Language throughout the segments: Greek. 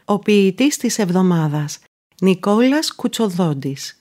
Ο ποιητής της εβδομάδας, Νικόλας Κουτσοδόντης.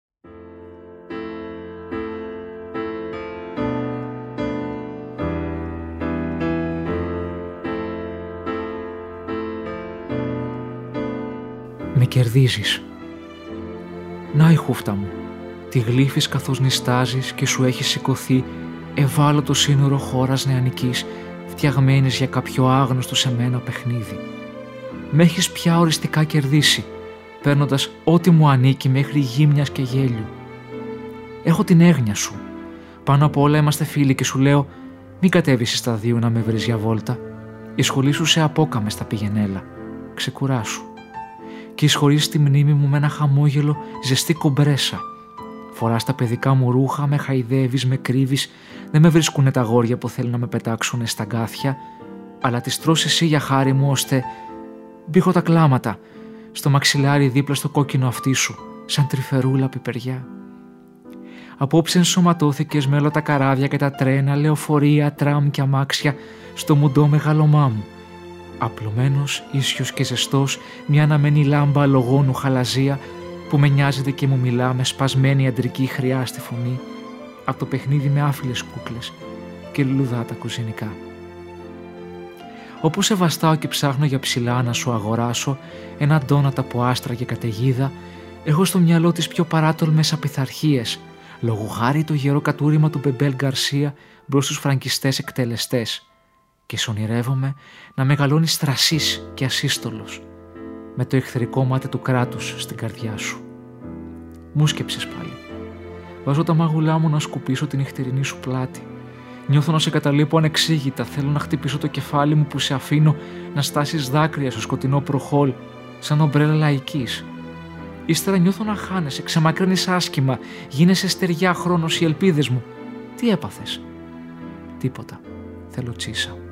Με κερδίζεις. Να η χούφτα μου. Τη γλύφεις καθώς νηστάζεις και σου έχει σηκωθεί ευάλωτο σύνορο χώρας νεανικής, φτιαγμένης για κάποιο άγνωστο σε μένα παιχνίδι. Μ' έχεις πια οριστικά κερδίσει, παίρνοντας ό,τι μου ανήκει μέχρι γύμνιας και γέλιου. Έχω την έγνοια σου. Πάνω απ' όλα είμαστε φίλοι και σου λέω μην κατέβεις στα 2 να με βρεις για βόλτα. Η σχολή σου σε απόκαμε στα πηγενέλα. Ξεκουράσου. Και εισχωρείς τη μνήμη μου με ένα χαμόγελο ζεστή κομπρέσα. Φοράς τα παιδικά μου ρούχα, με χαϊδεύεις, με κρύβεις. Δεν με βρίσκουνε τα αγόρια που θέλουν να με πετάξουνε στα γκάθια, αλλά τις τρως εσύ για χάρη μου, ώστε μπήχω τα κλάματα στο μαξιλάρι δίπλα στο κόκκινο αυτί σου, σαν τρυφερούλα πιπεριά. Απόψε ενσωματώθηκες με όλα τα καράβια και τα τρένα, λεωφορεία, τραμ και αμάξια στο μουντό μεγαλωμά μου. Απλωμένος, ίσιος και ζεστός, μια αναμένη λάμπα αλογόνου χαλαζία που με νοιάζεται και μου μιλά με σπασμένη αντρική χρειά στη φωνή από το παιχνίδι με άφιλες κούκλες και λουλουδάτα κουζινικά. Όπως σε βαστάω και ψάχνω για ψηλά να σου αγοράσω ένα ντόνατ από άστρα και καταιγίδα, έχω στο μυαλό της πιο παράτολμες απειθαρχίες, λόγω χάρη το γερό κατούριμα του Μπεμπέλ Γκαρσία μπρος στους φραγκιστές εκτελεστές, και σ' ονειρεύομαι να μεγαλώνεις θρασής και ασύστολος, με το εχθρικό μάτι του κράτους στην καρδιά σου. Μου σκέψες πάλι. Βάζω τα μάγουλά μου να σκουπίσω την νυχτερινή σου πλάτη. Νιώθω να σε καταλείπω ανεξήγητα. Θέλω να χτυπήσω το κεφάλι μου που σε αφήνω να στάσεις δάκρυα στο σκοτεινό προχόλ, σαν ομπρέλα λαϊκής. Ύστερα νιώθω να χάνεσαι, ξεμακρύνεις άσχημα, γίνεσαι στεριά χρόνος οι ελπίδες μου. Τι έπαθες? Τίποτα. Θέλω τσίσα.